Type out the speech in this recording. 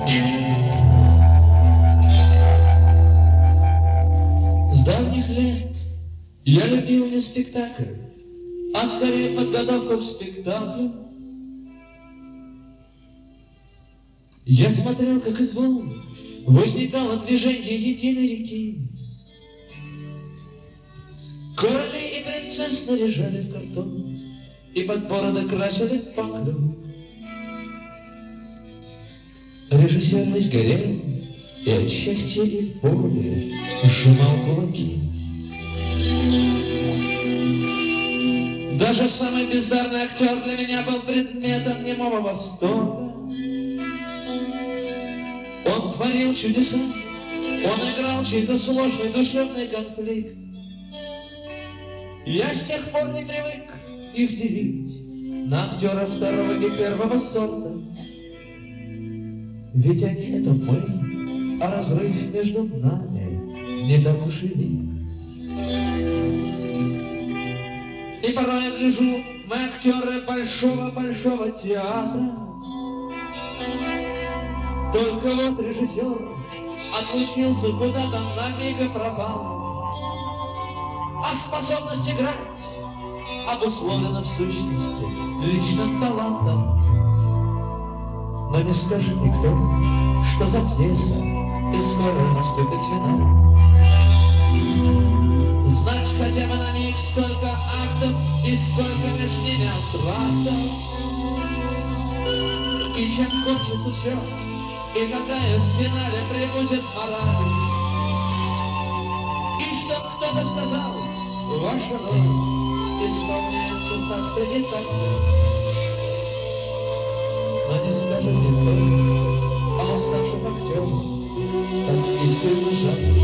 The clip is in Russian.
С давних лет я любил не спектакль, а скорее подготовку к спектаклю. Я смотрел, как из волн возникало движение единой реки. Короли и принцесс наряжали в картон и под бороды красили паклю. Режиссер весь горел и от счастья и боли сжимал кулаки. Даже самый бездарный актер для меня был предметом немого восторга. Он творил чудеса, он играл чей-то сложный душевный конфликт. Я с тех пор не привык их делить на актера второго и первого сорта. Ведь они — это мы, а разрыв между нами не так уж и велик. И порой я гляжу, мы актеры большого-большого театра. Только вот режиссер отлучился куда-то, на миг и пропал. А способность играть обусловлена в сущности личным талантом. Но не скажет никто, что за пьеса, и скоро наступит финал. Знать хотя бы на миг, сколько актов и сколько между ними антрактов, и чем кончится все, и какая в финале прибудет мораль. И чтоб кто-то сказал, ваша роль исполняется так-то и так-то. Но не скажет никто, а уставших актеров так искренне жаль.